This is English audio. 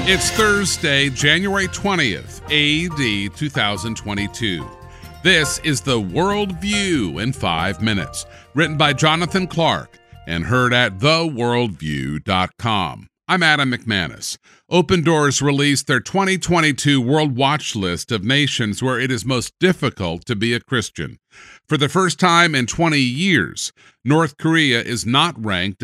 It's Thursday, January 20th, AD 2022. This is the World View in 5 minutes, written by Jonathan Clark and heard at theworldview.com. I'm Adam McManus. Open Doors released their 2022 World Watch List of nations where it is most difficult to be a Christian. For the first time in 20 years, North Korea is not ranked